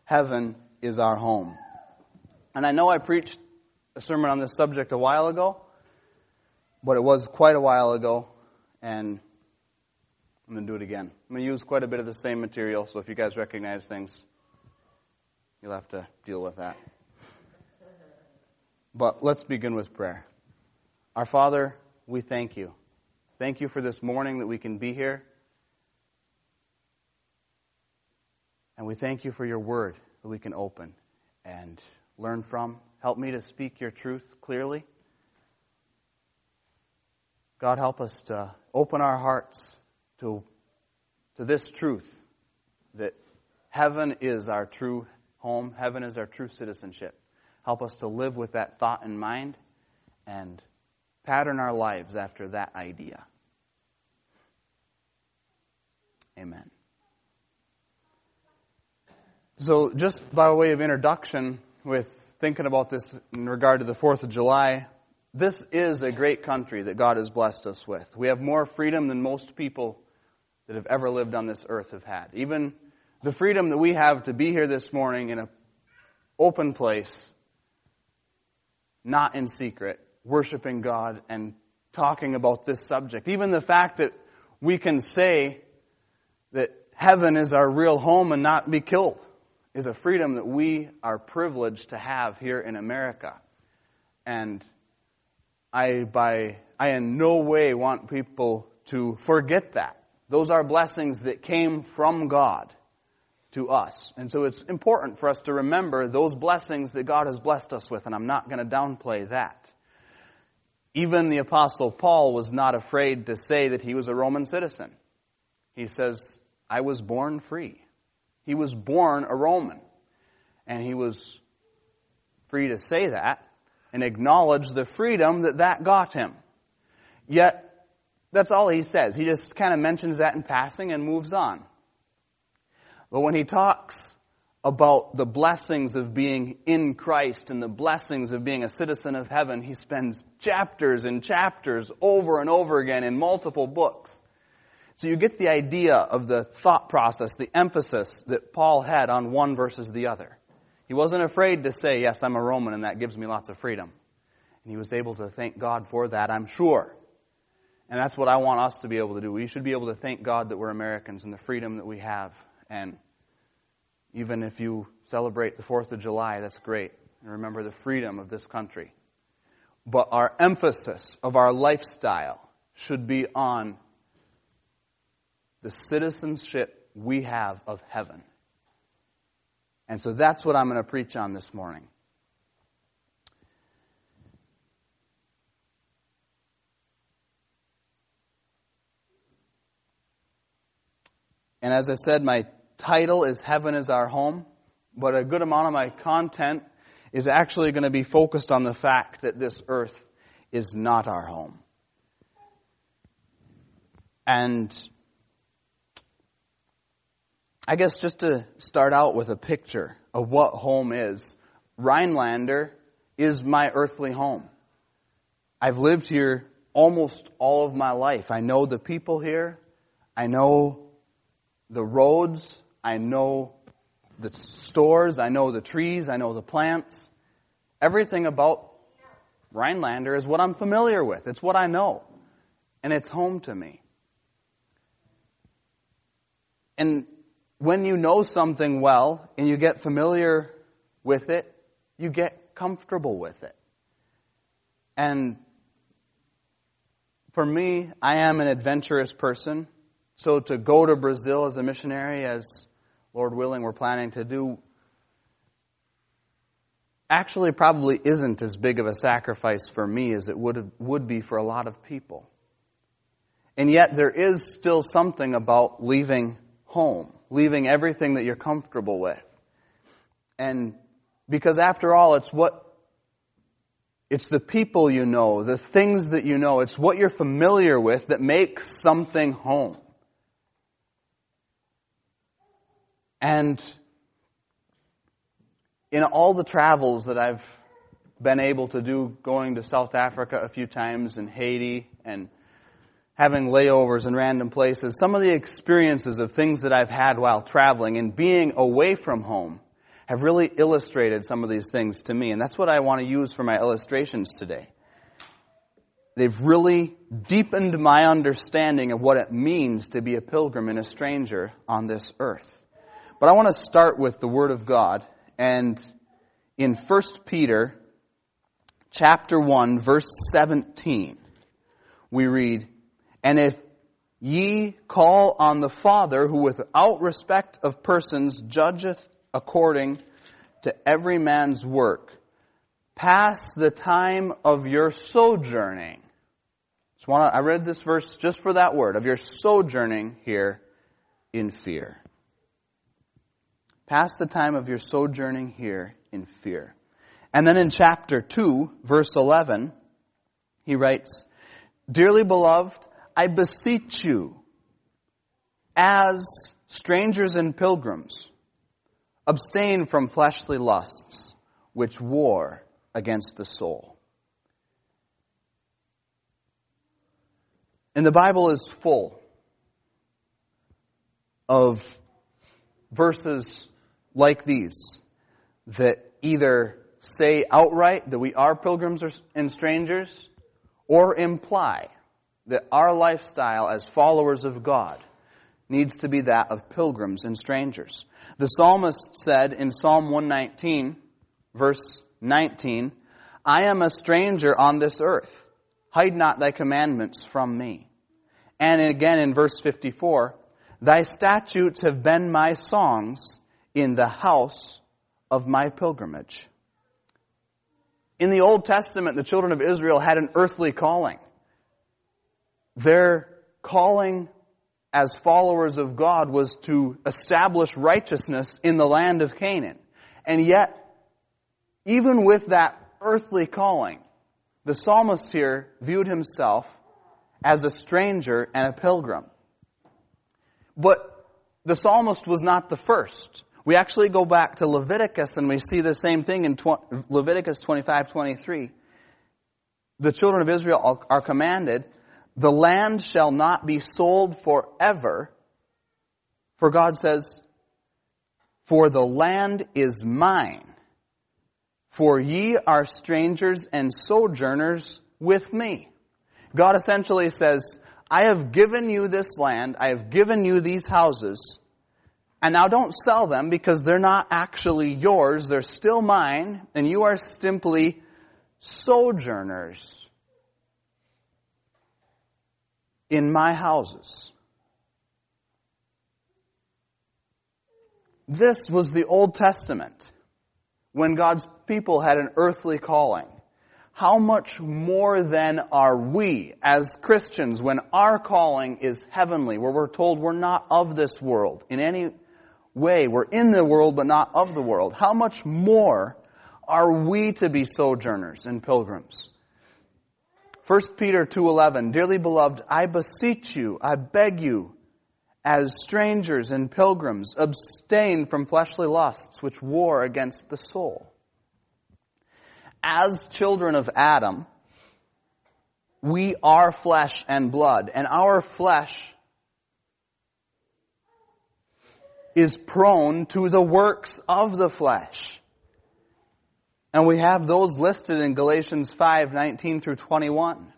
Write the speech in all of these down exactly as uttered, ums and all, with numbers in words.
heaven is our home. And I know I preached a sermon on this subject a while ago, but it was quite a while ago, and I'm going to do it again. I'm going to use quite a bit of the same material, so if you guys recognize things, you'll have to deal with that. But let's begin with prayer. Our Father, we thank you. Thank you for this morning that we can be here. And we thank you for your word that we can open and learn from. Help me to speak your truth clearly. God, help us to open our hearts to, to this truth, that heaven is our true home, heaven is our true citizenship. Help us to live with that thought in mind and pattern our lives after that idea. Amen. So just by way of introduction, with thinking about this in regard to the fourth of July, this is a great country that God has blessed us with. We have more freedom than most people that have ever lived on this earth have had. Even the freedom that we have to be here this morning in an open place, not in secret, worshiping God and talking about this subject. Even the fact that we can say that heaven is our real home and not be killed is a freedom that we are privileged to have here in America. And I, by, I in no way want people to forget that. Those are blessings that came from God to us. And so it's important for us to remember those blessings that God has blessed us with, and I'm not going to downplay that. Even the Apostle Paul was not afraid to say that he was a Roman citizen. He says, I was born free. He was born a Roman. And he was free to say that and acknowledge the freedom that that got him. Yet, that's all he says. He just kind of mentions that in passing and moves on. But when he talks about the blessings of being in Christ and the blessings of being a citizen of heaven, he spends chapters and chapters over and over again in multiple books. So you get the idea of the thought process, the emphasis that Paul had on one versus the other. He wasn't afraid to say, yes, I'm a Roman and that gives me lots of freedom. And he was able to thank God for that, I'm sure. And that's what I want us to be able to do. We should be able to thank God that we're Americans and the freedom that we have. And even if you celebrate the fourth of July, that's great. And remember the freedom of this country. But our emphasis of our lifestyle should be on the citizenship we have of heaven. And so that's what I'm going to preach on this morning. And as I said, my title is Heaven is Our Home, but a good amount of my content is actually going to be focused on the fact that this earth is not our home. And I guess just to start out with a picture of what home is, Rhinelander is my earthly home. I've lived here almost all of my life. I know the people here. I know the roads. I know the stores. I know the trees. I know the plants. Everything about Rhinelander is what I'm familiar with. It's what I know. And it's home to me. And when you know something well and you get familiar with it, you get comfortable with it. And for me, I am an adventurous person. So to go to Brazil as a missionary, as Lord willing we're planning to do, actually probably isn't as big of a sacrifice for me as it would would be for a lot of people. And yet there is still something about leaving home, leaving everything that you're comfortable with. And because after all, it's what it's the people you know, the things that you know, it's what you're familiar with that makes something home. And in all the travels that I've been able to do, going to South Africa a few times and Haiti and having layovers in random places, some of the experiences of things that I've had while traveling and being away from home have really illustrated some of these things to me. And that's what I want to use for my illustrations today. They've really deepened my understanding of what it means to be a pilgrim and a stranger on this earth. But I want to start with the Word of God. And in First Peter chapter one, verse seventeen, we read, "And if ye call on the Father, who without respect of persons judgeth according to every man's work, pass the time of your sojourning." Just wanna, I read this verse just for that word, of your sojourning here in fear. Pass the time of your sojourning here in fear. And then in chapter two, verse eleven, he writes, "Dearly beloved, I beseech you, as strangers and pilgrims, abstain from fleshly lusts, which war against the soul." And the Bible is full of verses like these that either say outright that we are pilgrims and strangers, or imply that our lifestyle as followers of God needs to be that of pilgrims and strangers. The psalmist said in Psalm one nineteen, verse nineteen, "I am a stranger on this earth. Hide not thy commandments from me." And again in verse fifty-four, "Thy statutes have been my songs in the house of my pilgrimage." In the Old Testament, the children of Israel had an earthly calling. Their calling as followers of God was to establish righteousness in the land of Canaan. And yet, even with that earthly calling, the psalmist here viewed himself as a stranger and a pilgrim. But the psalmist was not the first. We actually go back to Leviticus and we see the same thing in Leviticus twenty-five twenty-three. The children of Israel are commanded, "The land shall not be sold forever." For God says, "For the land is mine, for ye are strangers and sojourners with me." God essentially says, I have given you this land, I have given you these houses, and now don't sell them because they're not actually yours, they're still mine, and you are simply sojourners in my houses. This was the Old Testament, when God's people had an earthly calling. How much more then are we as Christians when our calling is heavenly, where we're told we're not of this world in any way. We're in the world but not of the world. How much more are we to be sojourners and pilgrims? First Peter two eleven, "Dearly beloved, I beseech you, I beg you, as strangers and pilgrims, abstain from fleshly lusts which war against the soul." As children of Adam, we are flesh and blood, and our flesh is prone to the works of the flesh. And we have those listed in Galatians five nineteen through twenty-one.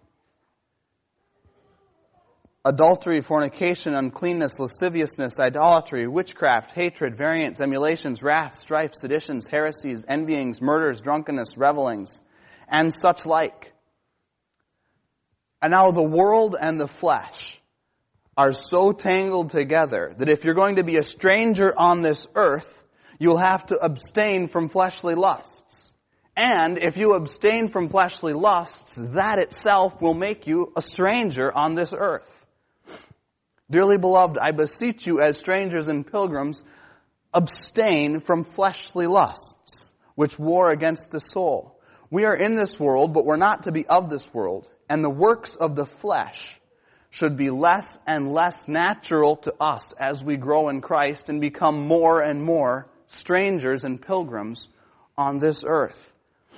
Adultery, fornication, uncleanness, lasciviousness, idolatry, witchcraft, hatred, variance, emulations, wrath, strife, seditions, heresies, envyings, murders, drunkenness, revelings, and such like. And now the world and the flesh are so tangled together that if you're going to be a stranger on this earth, you'll have to abstain from fleshly lusts. And if you abstain from fleshly lusts, that itself will make you a stranger on this earth. Dearly beloved, I beseech you as strangers and pilgrims, abstain from fleshly lusts, which war against the soul. We are in this world, but we're not to be of this world. And the works of the flesh should be less and less natural to us as we grow in Christ and become more and more strangers and pilgrims on this earth.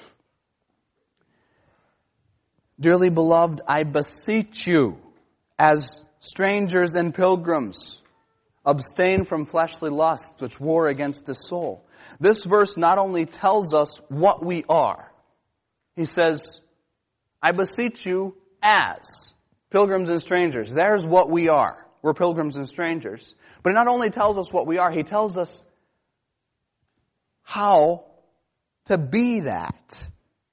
Dearly beloved, I beseech you, as strangers and pilgrims, abstain from fleshly lusts which war against the soul. This verse not only tells us what we are. He says, I beseech you as pilgrims and strangers. There's what we are. We're pilgrims and strangers. But he not only tells us what we are, he tells us how to be that.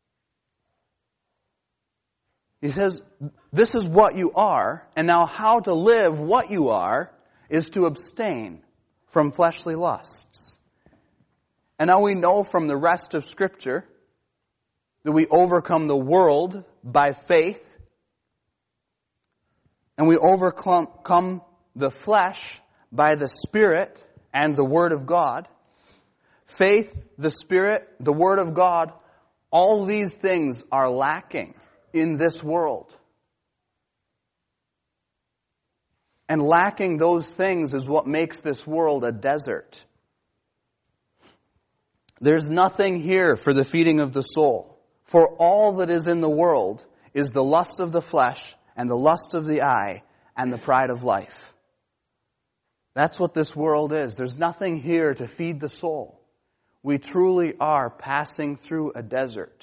He says, this is what you are, and now how to live what you are is to abstain from fleshly lusts. And now we know from the rest of Scripture that we overcome the world by faith, and we overcome the flesh by the Spirit and the Word of God. Faith, the Spirit, the Word of God, all these things are lacking in this world. And lacking those things is what makes this world a desert. There's nothing here for the feeding of the soul. For all that is in the world is the lust of the flesh and the lust of the eye and the pride of life. That's what this world is. There's nothing here to feed the soul. We truly are passing through a desert.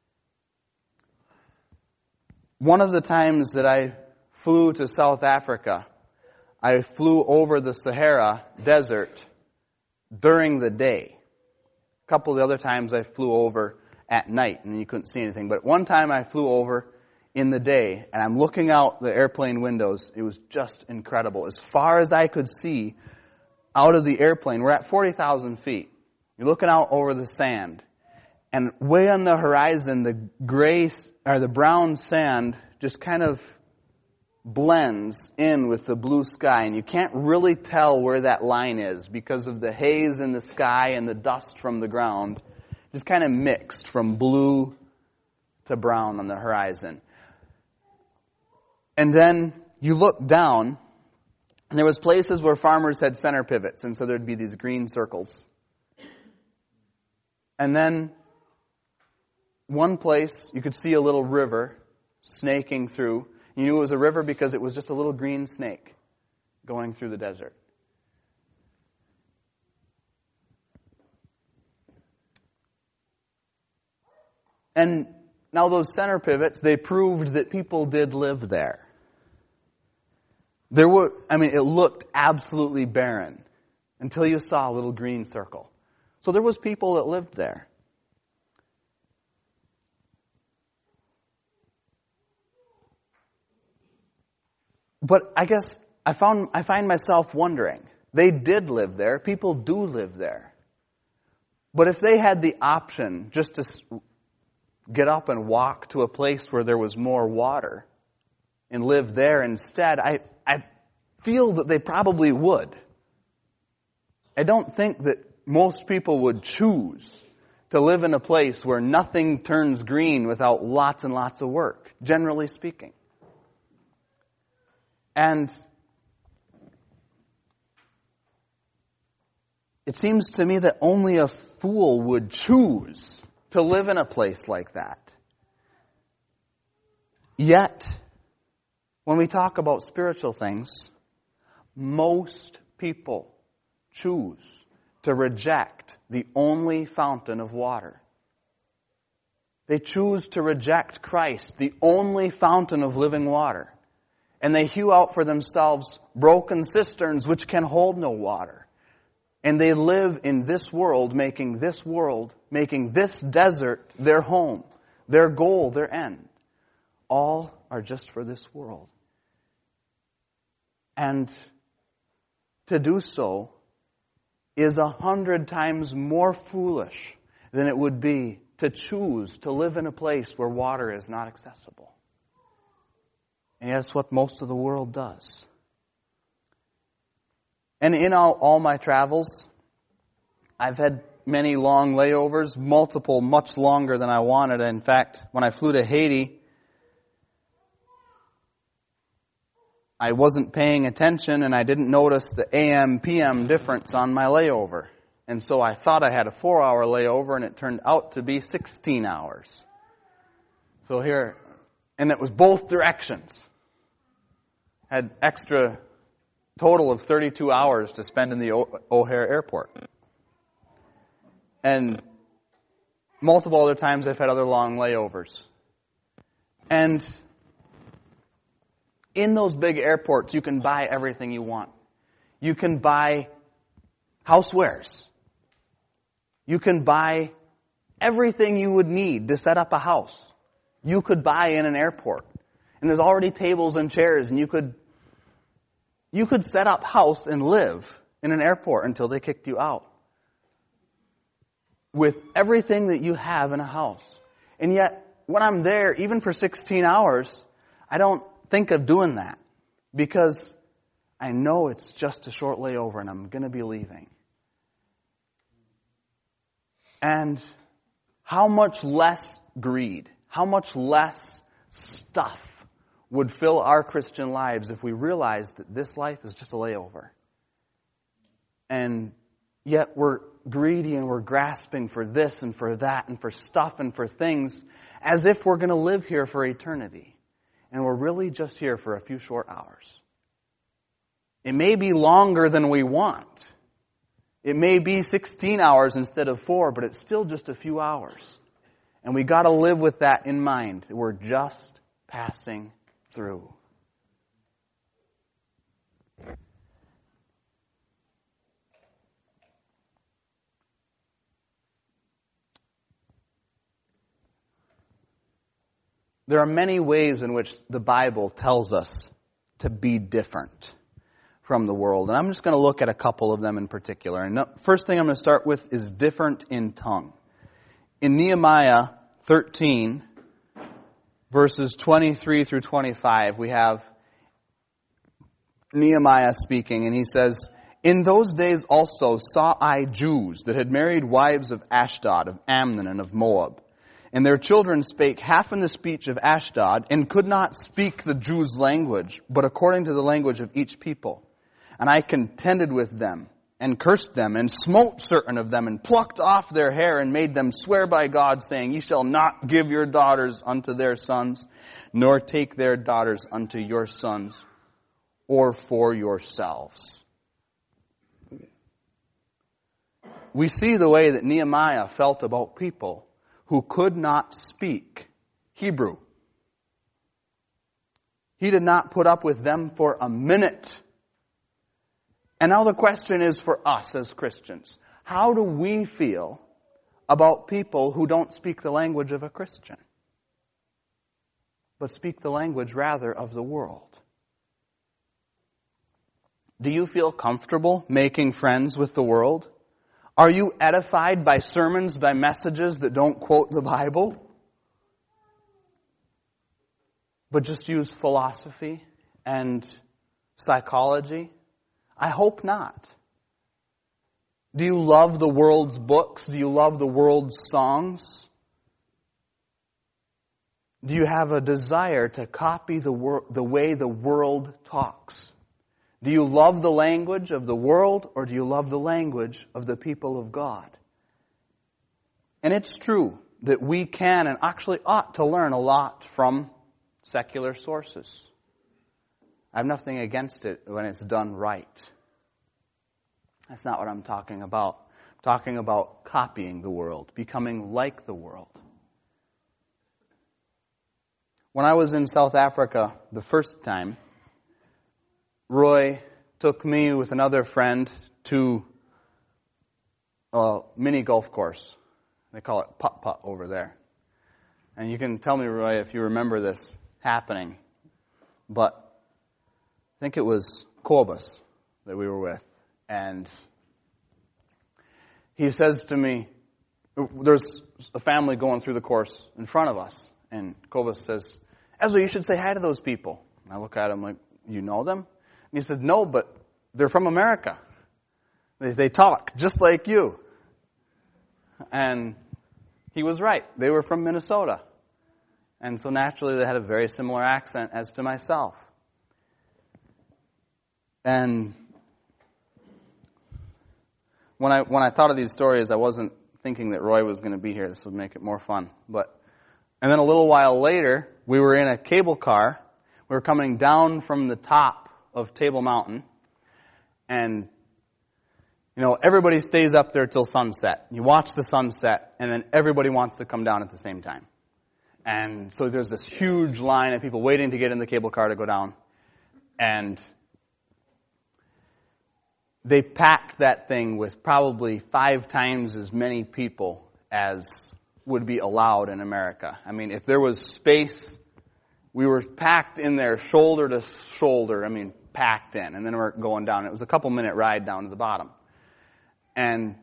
One of the times that I flew to South Africa, I flew over the Sahara Desert during the day. A couple of the other times I flew over at night and you couldn't see anything. But one time I flew over in the day and I'm looking out the airplane windows. It was just incredible. As far as I could see out of the airplane, we're at forty thousand feet. You're looking out over the sand. And way on the horizon, the gray or the brown sand just kind of blends in with the blue sky. And you can't really tell where that line is because of the haze in the sky and the dust from the ground. Just kind of mixed from blue to brown on the horizon. And then you look down, and there was places where farmers had center pivots, and so there'd be these green circles. And then one place, you could see a little river snaking through. You knew it was a river because it was just a little green snake going through the desert. And now those center pivots, they proved that people did live there. There were, I mean, it looked absolutely barren until you saw a little green circle. So there was people that lived there. But I guess I found I find myself wondering, they did live there, people do live there. But if they had the option just to get up and walk to a place where there was more water and live there instead, I, I feel that they probably would. I don't think that most people would choose to live in a place where nothing turns green without lots and lots of work, generally speaking. And it seems to me that only a fool would choose to live in a place like that. Yet, when we talk about spiritual things, most people choose to reject the only fountain of water. They choose to reject Christ, the only fountain of living water. And they hew out for themselves broken cisterns which can hold no water. And they live in this world, making this world, making this desert their home, their goal, their end. All are just for this world. And to do so is a hundred times more foolish than it would be to choose to live in a place where water is not accessible. And that's what most of the world does. And in all, all my travels, I've had many long layovers, multiple, much longer than I wanted. In fact, when I flew to Haiti, I wasn't paying attention and I didn't notice the A M P M difference on my layover. And so I thought I had a four-hour layover and it turned out to be sixteen hours. So here, and it was both directions. Had extra total of thirty-two hours to spend in the o- O'Hare Airport. And multiple other times I've had other long layovers. And in those big airports, you can buy everything you want. You can buy housewares. You can buy everything you would need to set up a house. You could buy in an airport. And there's already tables and chairs, and you could you could set up house and live in an airport until they kicked you out. With everything that you have in a house. And yet, when I'm there, even for sixteen hours, I don't think of doing that. Because I know it's just a short layover and I'm going to be leaving. And how much less greed, how much less stuff would fill our Christian lives if we realized that this life is just a layover. And yet we're greedy and we're grasping for this and for that and for stuff and for things as if we're going to live here for eternity. And we're really just here for a few short hours. It may be longer than we want. It may be sixteen hours instead of four, but it's still just a few hours. And we got to live with that in mind. We're just passing through. There are many ways in which the Bible tells us to be different from the world. And I'm just going to look at a couple of them in particular. And the first thing I'm going to start with is different in tongue. In Nehemiah thirteen, verses twenty-three through twenty-five, we have Nehemiah speaking, and he says, "In those days also saw I Jews that had married wives of Ashdod, of Ammon, and of Moab. And their children spake half in the speech of Ashdod, and could not speak the Jews' language, but according to the language of each people. And I contended with them, and cursed them, and smote certain of them, and plucked off their hair, and made them swear by God, saying, Ye shall not give your daughters unto their sons, nor take their daughters unto your sons, or for yourselves." We see the way that Nehemiah felt about people who could not speak Hebrew. He did not put up with them for a minute. And now the question is for us as Christians. How do we feel about people who don't speak the language of a Christian, but speak the language rather of the world? Do you feel comfortable making friends with the world? Are you edified by sermons, by messages that don't quote the Bible, but just use philosophy and psychology? I hope not. Do you love the world's books? Do you love the world's songs? Do you have a desire to copy the wor- the way the world talks? Do you love the language of the world, or do you love the language of the people of God? And it's true that we can and actually ought to learn a lot from secular sources. I have nothing against it when it's done right. That's not what I'm talking about. I'm talking about copying the world, becoming like the world. When I was in South Africa the first time, Roy took me with another friend to a mini golf course. They call it putt-putt over there. And you can tell me, Roy, if you remember this happening. But I think it was Cobus that we were with. And he says to me, there's a family going through the course in front of us. And Cobus says, Ezra, you should say hi to those people. And I look at him like, you know them? And he said, no, but they're from America. They, they talk just like you. And he was right. They were from Minnesota. And so naturally they had a very similar accent as to myself. And when I when I thought of these stories, I wasn't thinking that Roy was going to be here. This would make it more fun. But and then a little while later, we were in a cable car. We were coming down from the top of Table Mountain, and You know, everybody stays up there till sunset. You watch the sunset, and then everybody wants to come down at the same time. And so there's this huge line of people waiting to get in the cable car to go down. And they packed that thing with probably five times as many people as would be allowed in America. I mean, if there was space, we were packed in there shoulder to shoulder. I mean, packed in. And then we're going down. It was a couple minute ride down to the bottom. And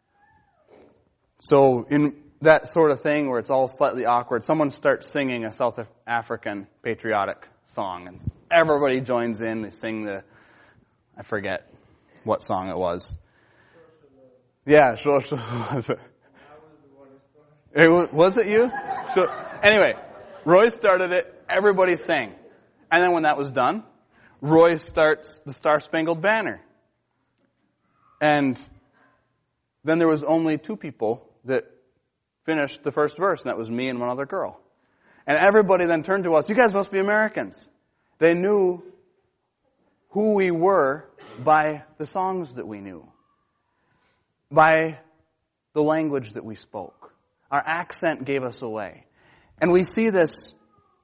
so in that sort of thing where it's all slightly awkward, someone starts singing a South African patriotic song, and everybody joins in. They sing the, I forget what song it was. Yeah, sure, sure. Was it? It was, was it you? Sure. Anyway, Roy started it. Everybody sang. And then when that was done, Roy starts the Star Spangled Banner. And then there was only two people that finished the first verse, and that was me and one other girl. And everybody then turned to us, you guys must be Americans. They knew who we were by the songs that we knew, by the language that we spoke. Our accent gave us away. And we see this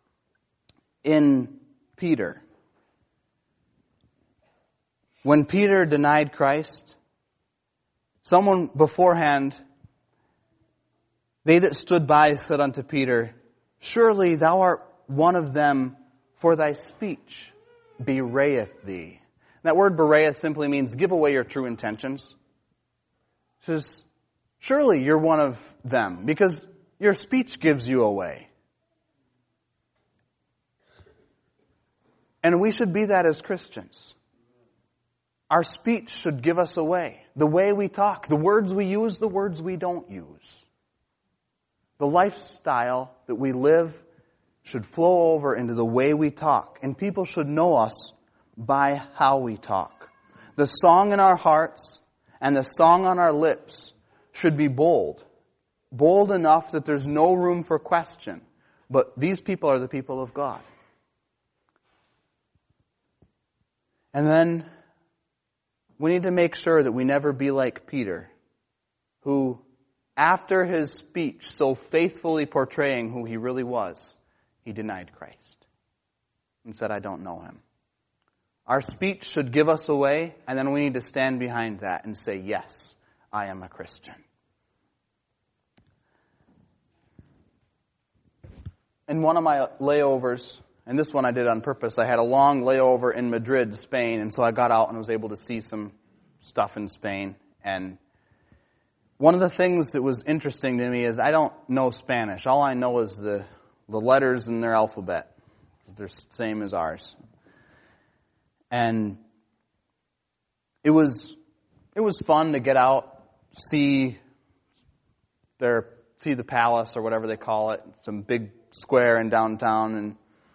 in Peter. When Peter denied Christ, someone beforehand, they that stood by said unto Peter, surely thou art one of them, for thy speech bewrayeth thee. That word bewrayeth simply means give away your true intentions. It says, surely you're one of them, because your speech gives you away. And we should be that as Christians. Our speech should give us away. The way we talk, the words we use, the words we don't use. The lifestyle that we live should flow over into the way we talk. And people should know us by how we talk. The song in our hearts and the song on our lips should be bold. Bold enough that there's no room for question. But these people are the people of God. And then we need to make sure that we never be like Peter, who, after his speech so faithfully portraying who he really was, he denied Christ and said, I don't know him. Our speech should give us away, and then we need to stand behind that and say, yes, I am a Christian. In one of my layovers, and this one I did on purpose, I had a long layover in Madrid, Spain, and so I got out and was able to see some stuff in Spain. And one of the things that was interesting to me is I don't know Spanish. All I know is the, the letters in their alphabet. They're the same as ours. And it was it was fun to get out, see their see the palace or whatever they call it, some big square in downtown, and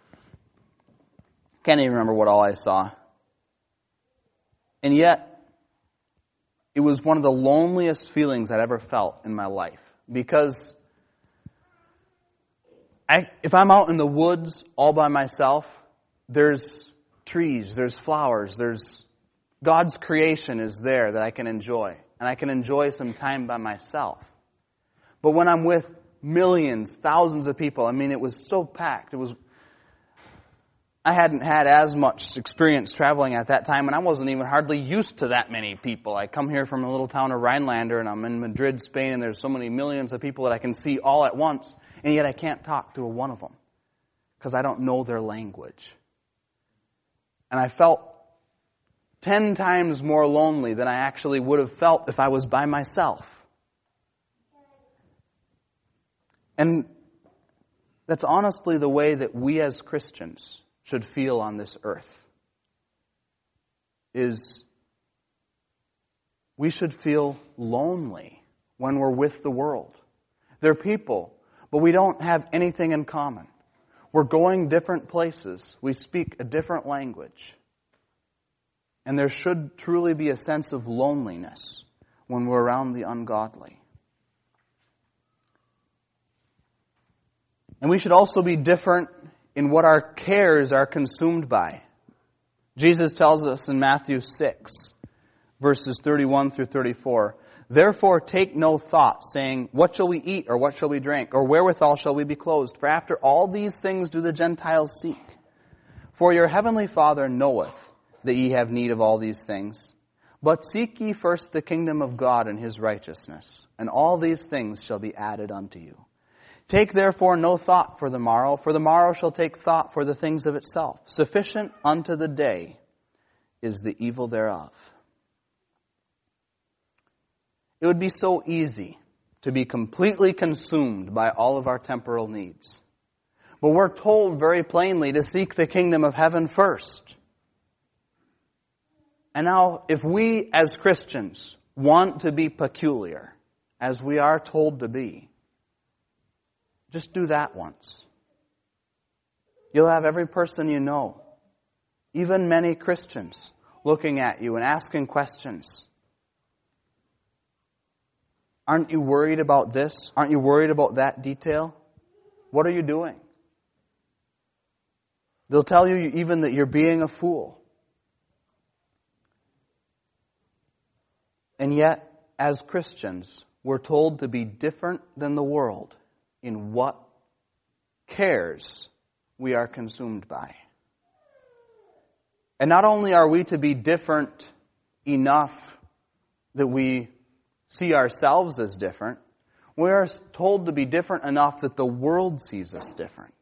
can't even remember what all I saw. And yet, it was one of the loneliest feelings I'd ever felt in my life. Because I, if I'm out in the woods all by myself, there's trees, there's flowers, there's God's creation is there that I can enjoy. And I can enjoy some time by myself. But when I'm with millions, thousands of people, I mean, it was so packed. It was... I hadn't had as much experience traveling at that time, and I wasn't even hardly used to that many people. I come here from a little town of Rhinelander, and I'm in Madrid, Spain, and there's so many millions of people that I can see all at once, and yet I can't talk to a one of them because I don't know their language. And I felt ten times more lonely than I actually would have felt if I was by myself. And that's honestly the way that we as Christians should feel on this earth. Is we should feel lonely when we're with the world. They're people, but we don't have anything in common. We're going different places. We speak a different language. And there should truly be a sense of loneliness when we're around the ungodly. And we should also be different in what our cares are consumed by. Jesus tells us in Matthew six, verses thirty-one through thirty-four. Therefore take no thought, saying, what shall we eat, or what shall we drink, or wherewithal shall we be clothed? For after all these things do the Gentiles seek. For your heavenly Father knoweth that ye have need of all these things. But seek ye first the kingdom of God and his righteousness, and all these things shall be added unto you. Take therefore no thought for the morrow, for the morrow shall take thought for the things of itself. Sufficient unto the day is the evil thereof. It would be so easy to be completely consumed by all of our temporal needs. But we're told very plainly to seek the kingdom of heaven first. And now, if we as Christians want to be peculiar, as we are told to be, just do that once. You'll have every person you know, even many Christians, looking at you and asking questions. Aren't you worried about this? Aren't you worried about that detail? What are you doing? They'll tell you even that you're being a fool. And yet, as Christians, we're told to be different than the world in what cares we are consumed by. And not only are we to be different enough that we see ourselves as different, we are told to be different enough that the world sees us different.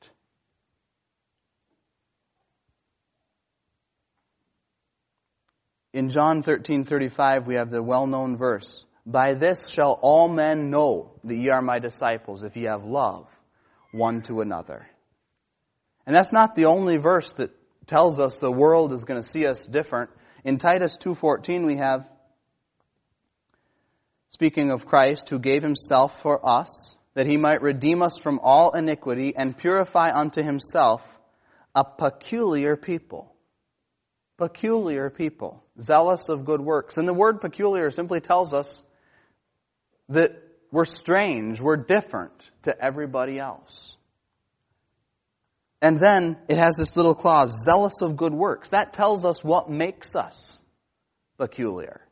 In John thirteen thirty-five, we have the well-known verse, by this shall all men know that ye are my disciples, if ye have love one to another. And that's not the only verse that tells us the world is going to see us different. In Titus two fourteen, we have, speaking of Christ, who gave himself for us, that he might redeem us from all iniquity and purify unto himself a peculiar people. Peculiar people, zealous of good works. And the word peculiar simply tells us that we're strange, we're different to everybody else. And then it has this little clause, zealous of good works. That tells us what makes us peculiar.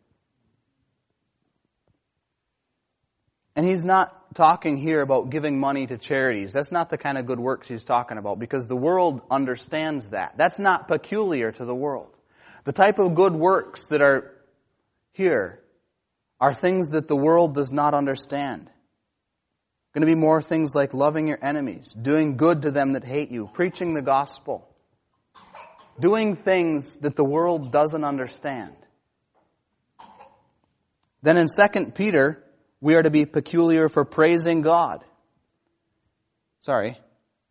And he's not talking here about giving money to charities. That's not the kind of good works he's talking about, because the world understands that. That's not peculiar to the world. The type of good works that are here are things that the world does not understand. Going to be more things like loving your enemies, doing good to them that hate you, preaching the gospel, doing things that the world doesn't understand. Then in Second Peter, we are to be peculiar for praising God. Sorry.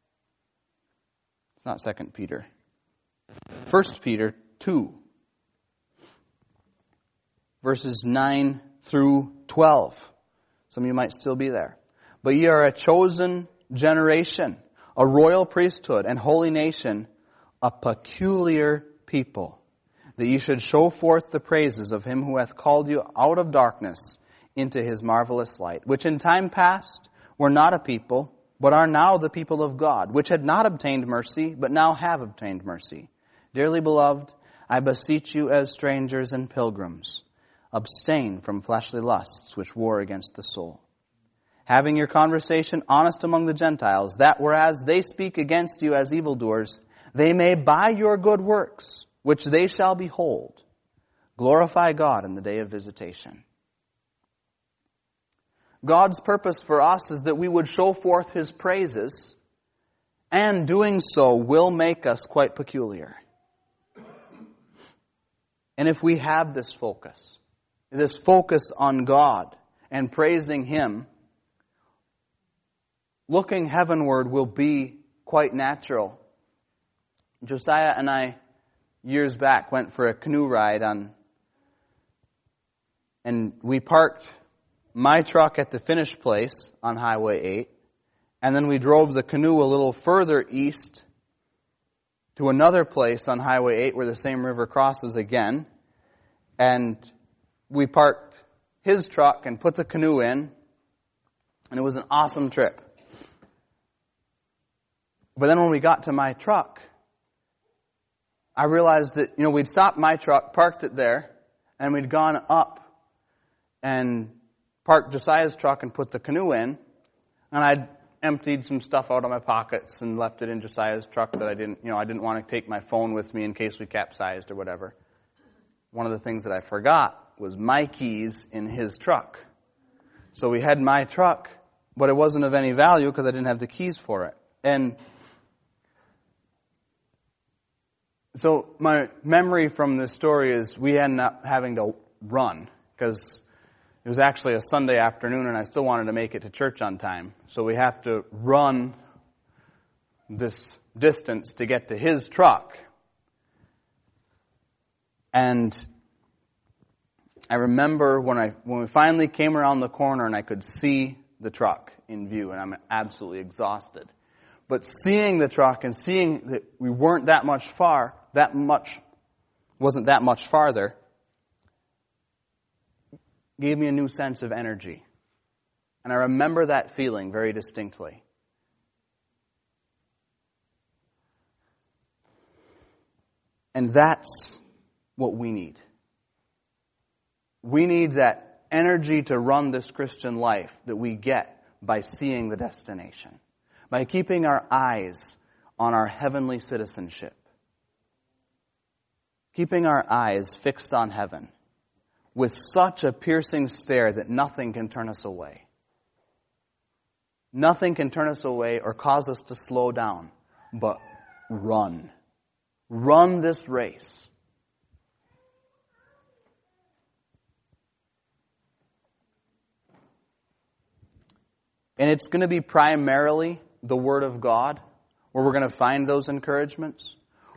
It's not Second Peter. First Peter two. Verses nine through twelve. Some of you might still be there. But ye are a chosen generation, a royal priesthood, and holy nation, a peculiar people, that ye should show forth the praises of him who hath called you out of darkness into his marvelous light, which in time past were not a people, but are now the people of God, which had not obtained mercy, but now have obtained mercy. Dearly beloved, I beseech you as strangers and pilgrims, abstain from fleshly lusts which war against the soul. Having your conversation honest among the Gentiles, that whereas they speak against you as evildoers, they may by your good works, which they shall behold, glorify God in the day of visitation. God's purpose for us is that we would show forth his praises, and doing so will make us quite peculiar. And if we have this focus, this focus on God and praising him, looking heavenward will be quite natural. Josiah and I, years back, went for a canoe ride on, and we parked my truck at the finish place on Highway eight, and then we drove the canoe a little further east to another place on Highway eight where the same river crosses again, and we parked his truck and put the canoe in, and it was an awesome trip. But then when we got to my truck, I realized that, you know, we'd stopped my truck, parked it there, And we'd gone up and parked Josiah's truck and put the canoe in. And I'd emptied some stuff out of my pockets and left it in Josiah's truck that I didn't, you know, I didn't want to take my phone with me in case we capsized or whatever. One of the things that I forgot was my keys in his truck. So we had my truck, but it wasn't of any value because I didn't have the keys for it. And so my memory from this story is we ended up having to run because it was actually a Sunday afternoon and I still wanted to make it to church on time. So we have to run this distance to get to his truck. And I remember when I when we finally came around the corner and I could see the truck in view, and I'm absolutely exhausted. But seeing the truck and seeing that we weren't that much far, that much, wasn't that much farther, gave me a new sense of energy. And I remember that feeling very distinctly. And that's what we need. We need that energy to run this Christian life that we get by seeing the destination, by keeping our eyes on our heavenly citizenship, keeping our eyes fixed on heaven with such a piercing stare that nothing can turn us away. Nothing can turn us away or cause us to slow down, but run. Run this race. And it's going to be primarily the Word of God where we're going to find those encouragements.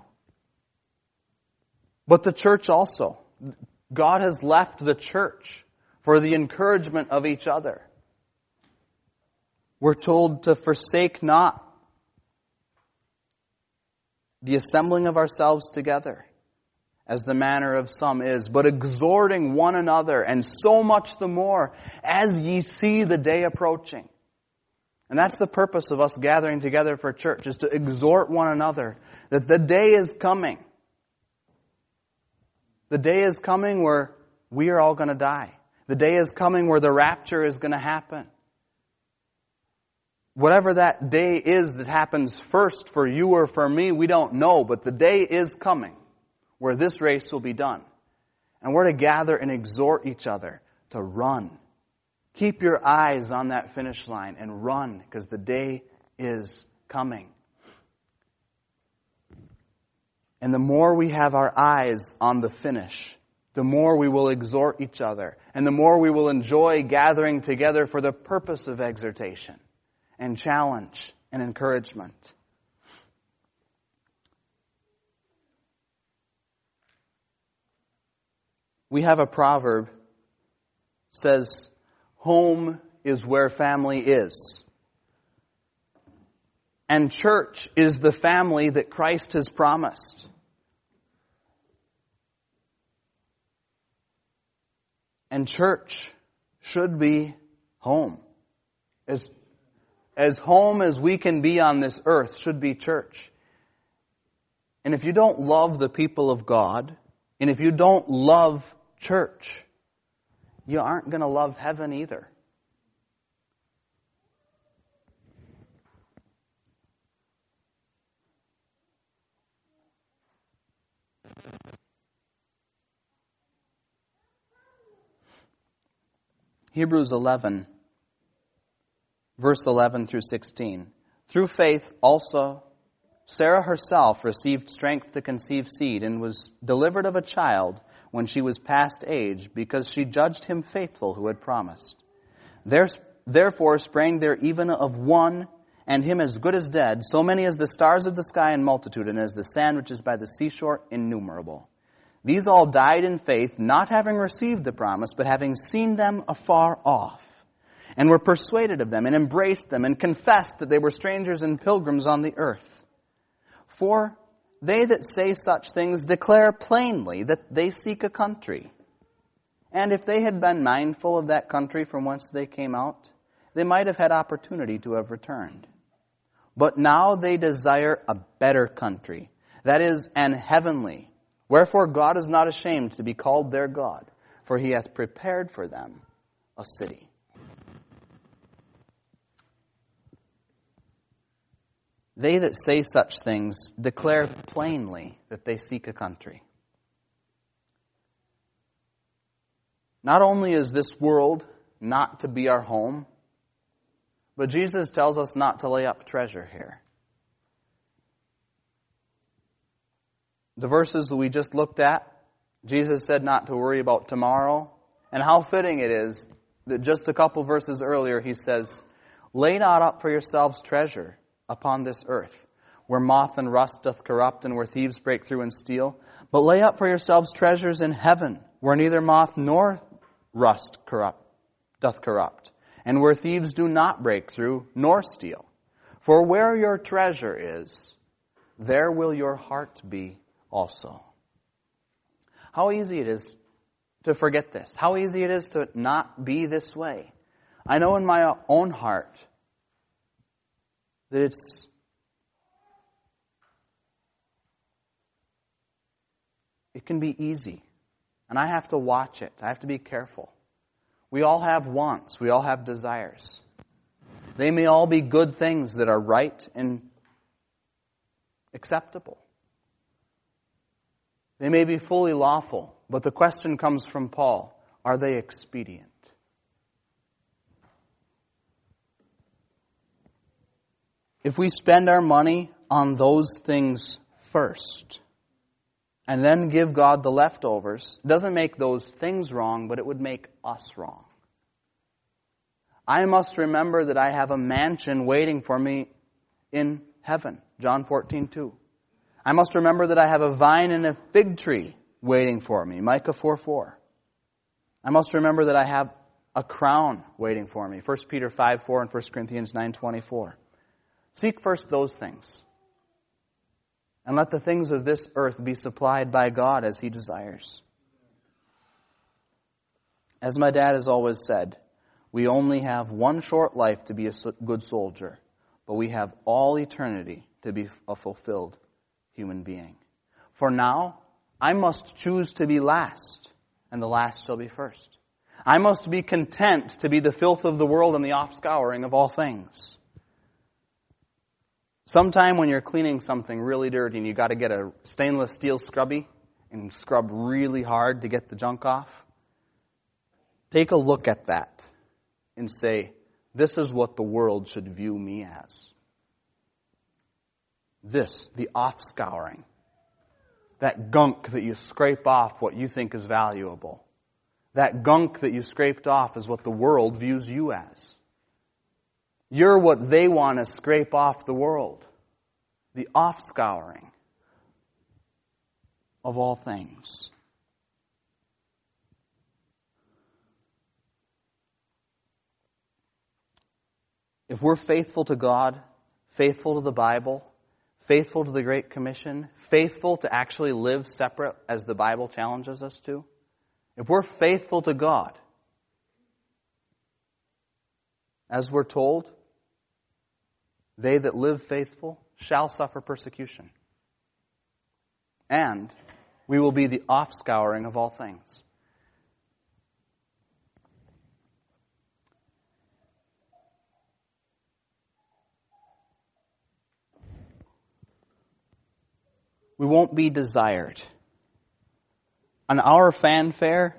But the church also. God has left the church for the encouragement of each other. We're told to forsake not the assembling of ourselves together, as the manner of some is, but exhorting one another, and so much the more as ye see the day approaching. And that's the purpose of us gathering together for church, is to exhort one another that the day is coming. The day is coming where we are all going to die. The day is coming where the rapture is going to happen. Whatever that day is that happens first for you or for me, we don't know, but the day is coming where this race will be done. And we're to gather and exhort each other to run. Keep your eyes on that finish line and run, because the day is coming. And the more we have our eyes on the finish, the more we will exhort each other, and the more we will enjoy gathering together for the purpose of exhortation and challenge and encouragement. We have a proverb that says, home is where family is. And church is the family that Christ has promised. And church should be home. As, as home as we can be on this earth should be church. And if you don't love the people of God, and if you don't love church, you aren't going to love heaven either. Hebrews eleven, verse eleven through sixteen. Through faith also Sarah herself received strength to conceive seed and was delivered of a child when she was past age, because she judged him faithful who had promised. Therefore sprang there even of one, and him as good as dead, so many as the stars of the sky in multitude, and as the sand which is by the seashore innumerable. These all died in faith, not having received the promise, but having seen them afar off, and were persuaded of them, and embraced them, and confessed that they were strangers and pilgrims on the earth. For they that say such things declare plainly that they seek a country. And if they had been mindful of that country from whence they came out, they might have had opportunity to have returned. But now they desire a better country, that is, an heavenly. Wherefore God is not ashamed to be called their God, for he hath prepared for them a city. They that say such things declare plainly that they seek a country. Not only is this world not to be our home, but Jesus tells us not to lay up treasure here. The verses that we just looked at, Jesus said not to worry about tomorrow. And how fitting it is that just a couple verses earlier he says, lay not up for yourselves treasure upon this earth, where moth and rust doth corrupt, and where thieves break through and steal. But lay up for yourselves treasures in heaven, where neither moth nor rust corrupt, doth corrupt, and where thieves do not break through nor steal. For where your treasure is, there will your heart be also. How easy it is to forget this. How easy it is to not be this way. I know in my own heart that it's it can be easy. And I have to watch it. I have to be careful. We all have wants. We all have desires. They may all be good things that are right and acceptable. They may be fully lawful, but the question comes from Paul, are they expedient? If we spend our money on those things first, and then give God the leftovers, it doesn't make those things wrong, but it would make us wrong. I must remember that I have a mansion waiting for me in heaven, John fourteen two. I must remember that I have a vine and a fig tree waiting for me, Micah four four. I must remember that I have a crown waiting for me, First Peter five four and First Corinthians nine twenty-four. Seek first those things. And let the things of this earth be supplied by God as He desires. As my dad has always said, we only have one short life to be a good soldier, but we have all eternity to be a fulfilled human being. For now, I must choose to be last, and the last shall be first. I must be content to be the filth of the world and the offscouring of all things. Sometime when you're cleaning something really dirty and you got to get a stainless steel scrubby and scrub really hard to get the junk off, take a look at that and say, this is what the world should view me as. This, the offscouring, that gunk that you scrape off what you think is valuable. That gunk that you scraped off is what the world views you as. You're what they want to scrape off the world. The offscouring of all things. If we're faithful to God, faithful to the Bible, faithful to the Great Commission, faithful to actually live separate as the Bible challenges us to, if we're faithful to God, as we're told, they that live faithful shall suffer persecution. And we will be the offscouring of all things. We won't be desired. And our fanfare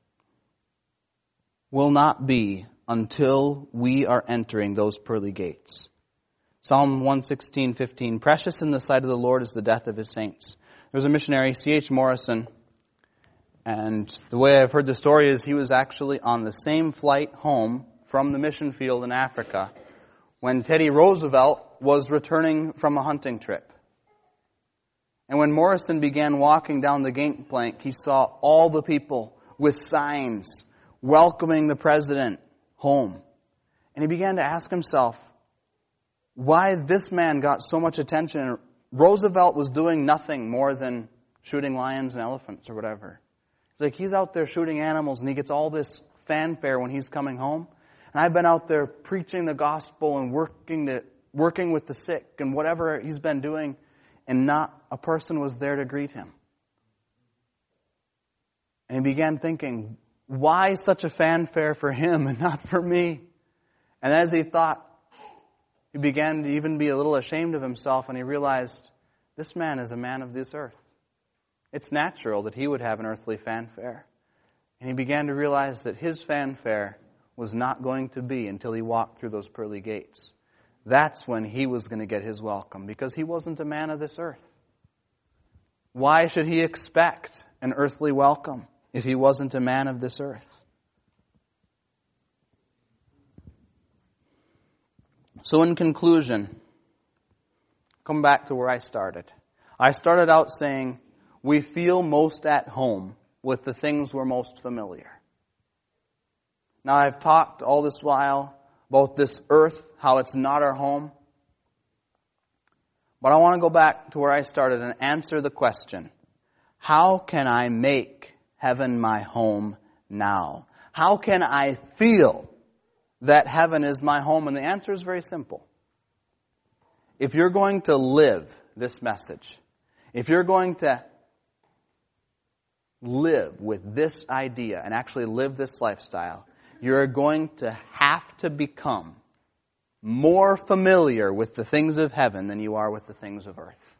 will not be until we are entering those pearly gates. Psalm one sixteen fifteen, precious in the sight of the Lord is the death of His saints. There was a missionary, C H Morrison, and the way I've heard the story is he was actually on the same flight home from the mission field in Africa when Teddy Roosevelt was returning from a hunting trip. And when Morrison began walking down the gangplank, he saw all the people with signs welcoming the president home. And he began to ask himself why this man got so much attention. Roosevelt was doing nothing more than shooting lions and elephants or whatever. It's like he's out there shooting animals and he gets all this fanfare when he's coming home. And I've been out there preaching the gospel and working to, working with the sick and whatever he's been doing, and not a person was there to greet him. And he began thinking, why such a fanfare for him and not for me? And as he thought, he began to even be a little ashamed of himself, and he realized, this man is a man of this earth. It's natural that he would have an earthly fanfare. And he began to realize that his fanfare was not going to be until he walked through those pearly gates. That's when he was going to get his welcome, because he wasn't a man of this earth. Why should he expect an earthly welcome if he wasn't a man of this earth? So in conclusion, come back to where I started. I started out saying we feel most at home with the things we're most familiar. Now I've talked all this while about this earth, how it's not our home. But I want to go back to where I started and answer the question, how can I make heaven my home now? How can I feel that heaven is my home? And the answer is very simple. If you're going to live this message, if you're going to live with this idea and actually live this lifestyle, you're going to have to become more familiar with the things of heaven than you are with the things of earth.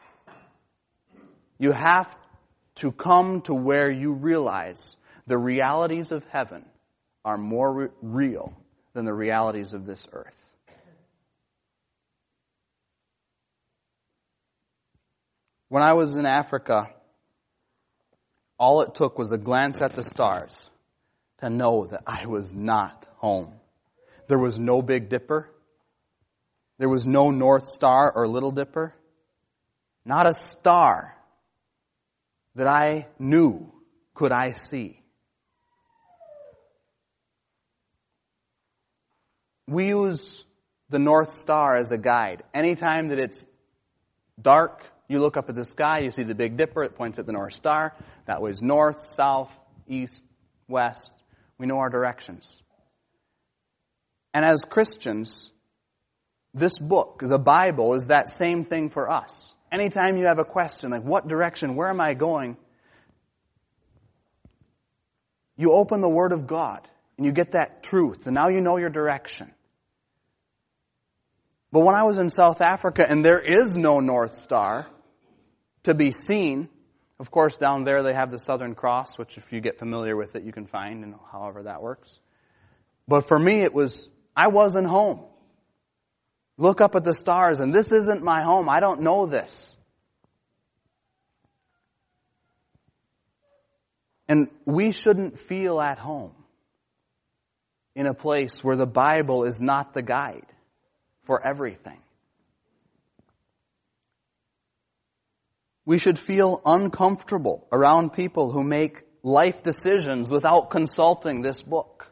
You have to come to where you realize the realities of heaven are more re- real than the realities of this earth. When I was in Africa, all it took was a glance at the stars to know that I was not home. There was no Big Dipper. There was no North Star or Little Dipper. Not a star that I knew could I see. We use the North Star as a guide. Anytime that it's dark, you look up at the sky, you see the Big Dipper, it points at the North Star. That way is north, south, east, west. We know our directions. And as Christians, this book, the Bible, is that same thing for us. Anytime you have a question, like what direction, where am I going? You open the Word of God and you get that truth, and now you know your direction. But when I was in South Africa and there is no North Star to be seen, of course down there they have the Southern Cross, which if you get familiar with it you can find, and however that works. But for me it was, I wasn't home. Look up at the stars and this isn't my home. I don't know this. And we shouldn't feel at home in a place where the Bible is not the guide for everything. We should feel uncomfortable around people who make life decisions without consulting this book.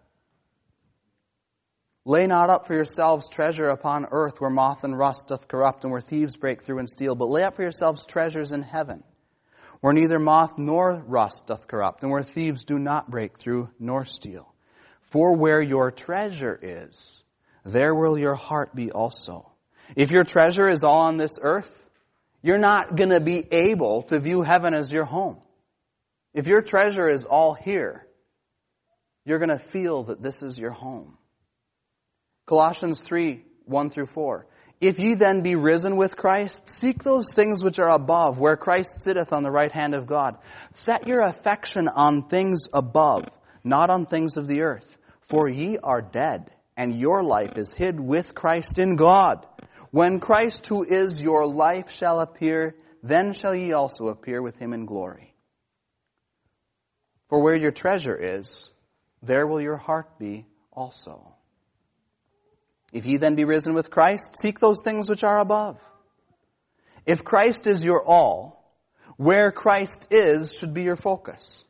Lay not up for yourselves treasure upon earth where moth and rust doth corrupt and where thieves break through and steal, but lay up for yourselves treasures in heaven where neither moth nor rust doth corrupt and where thieves do not break through nor steal. For where your treasure is, there will your heart be also. If your treasure is all on this earth, you're not going to be able to view heaven as your home. If your treasure is all here, you're going to feel that this is your home. Colossians three, one through four. If ye then be risen with Christ, seek those things which are above, where Christ sitteth on the right hand of God. Set your affection on things above, not on things of the earth. For ye are dead, and your life is hid with Christ in God. When Christ, who is your life, shall appear, then shall ye also appear with him in glory. For where your treasure is, there will your heart be also. If ye then be risen with Christ, seek those things which are above. If Christ is your all, where Christ is should be your focus.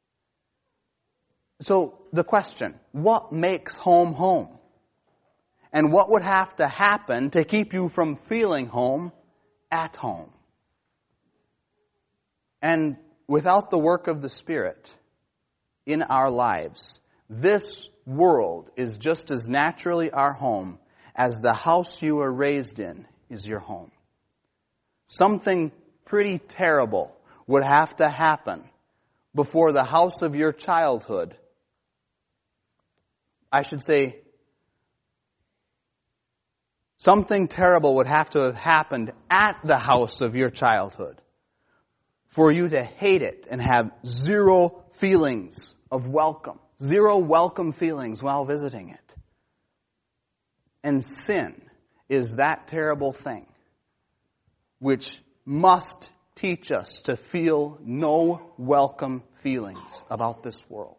So the question, what makes home home? And what would have to happen to keep you from feeling home at home? And without the work of the Spirit in our lives, this world is just as naturally our home as the house you were raised in is your home. Something pretty terrible would have to happen before the house of your childhood I should say, something terrible would have to have happened at the house of your childhood for you to hate it and have zero feelings of welcome, zero welcome feelings while visiting it. And sin is that terrible thing which must teach us to feel no welcome feelings about this world.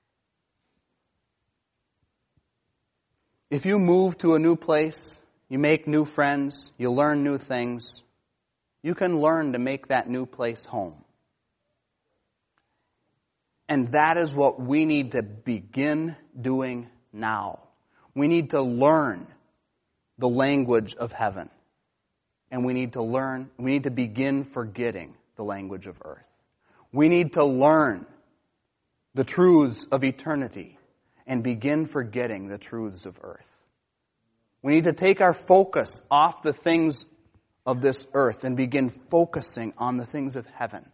If you move to a new place, you make new friends, you learn new things, you can learn to make that new place home. And that is what we need to begin doing now. We need to learn the language of heaven. And we need to learn, we need to begin forgetting the language of earth. We need to learn the truths of eternity and begin forgetting the truths of earth. We need to take our focus off the things of this earth and begin focusing on the things of heaven.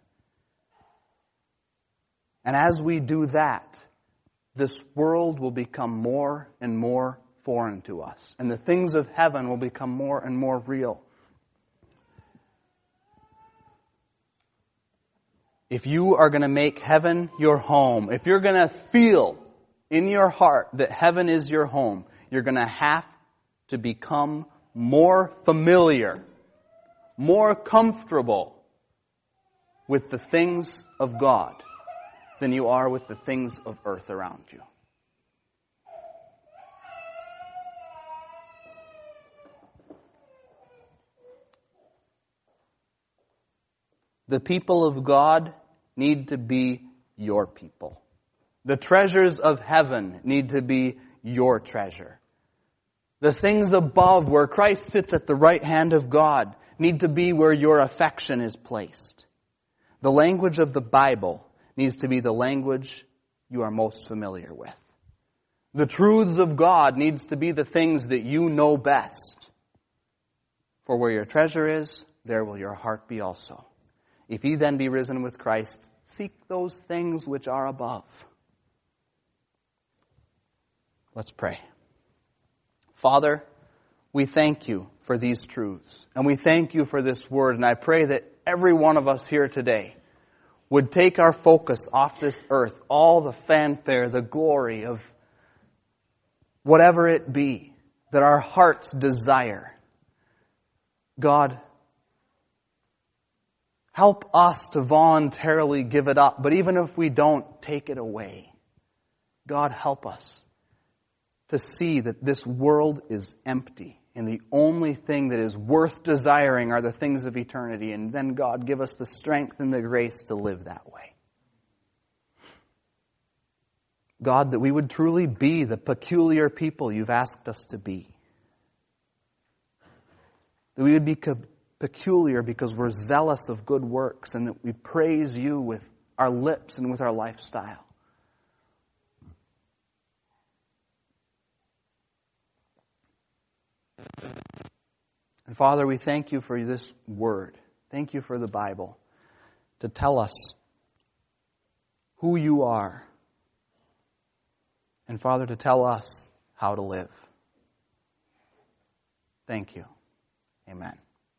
And as we do that, this world will become more and more foreign to us. And the things of heaven will become more and more real. If you are going to make heaven your home, if you're going to feel in your heart that heaven is your home, you're going to have to become more familiar, more comfortable with the things of God than you are with the things of earth around you. The people of God need to be your people. The treasures of heaven need to be your treasure. The things above, where Christ sits at the right hand of God, need to be where your affection is placed. The language of the Bible needs to be the language you are most familiar with. The truths of God needs to be the things that you know best. For where your treasure is, there will your heart be also. If ye then be risen with Christ, seek those things which are above. Let's pray. Father, we thank you for these truths, and we thank you for this word, and I pray that every one of us here today would take our focus off this earth, all the fanfare, the glory of whatever it be that our hearts desire. God, help us to voluntarily give it up, but even if we don't, take it away. God, help us to see that this world is empty and the only thing that is worth desiring are the things of eternity. And then, God, give us the strength and the grace to live that way. God, that we would truly be the peculiar people you've asked us to be. That we would be peculiar because we're zealous of good works and that we praise you with our lips and with our lifestyle. And Father, we thank you for this word. Thank you for the Bible to tell us who you are. And Father, to tell us how to live. Thank you. Amen.